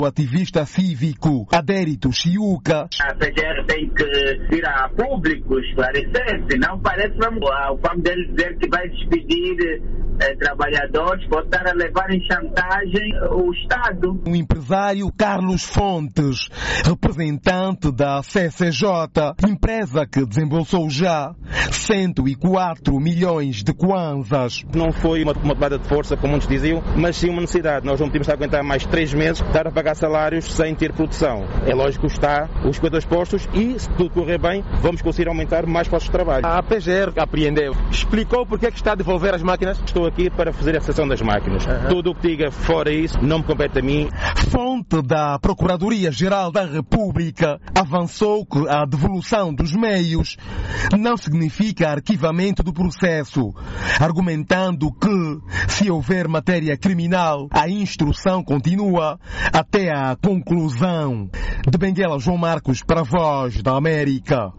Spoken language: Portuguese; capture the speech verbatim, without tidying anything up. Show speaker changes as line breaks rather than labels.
O ativista cívico Adérito Chiuca.
A P G R tem que vir a público esclarecer, senão parece mesmo o fato dele dizer que vai despedir eh, trabalhadores, pode estar a levar em chantagem o Estado.
O empresário Carlos Fontes, representante da C C J, empresa que desembolsou já cento e quatro milhões de kwanzas.
Não foi uma, uma tomada de força, como muitos diziam, mas sim uma necessidade. Nós não podemos estar a aguentar mais três meses, estar a pagar salários sem ter produção. É lógico que está os cinquenta postos e, se tudo correr bem, vamos conseguir aumentar mais postos de trabalho.
A P G R apreendeu. Explicou porque é que está a devolver as máquinas?
Estou aqui para fazer a cessão das máquinas. Uhum. Tudo o que diga fora isso não me compete a mim.
Fonte da Procuradoria-Geral da República avançou que a devolução dos meios não significa arquivamento do processo, argumentando que, se houver matéria criminal, a instrução continua até a conclusão. De Benguela, João Marcos, para a Voz da América.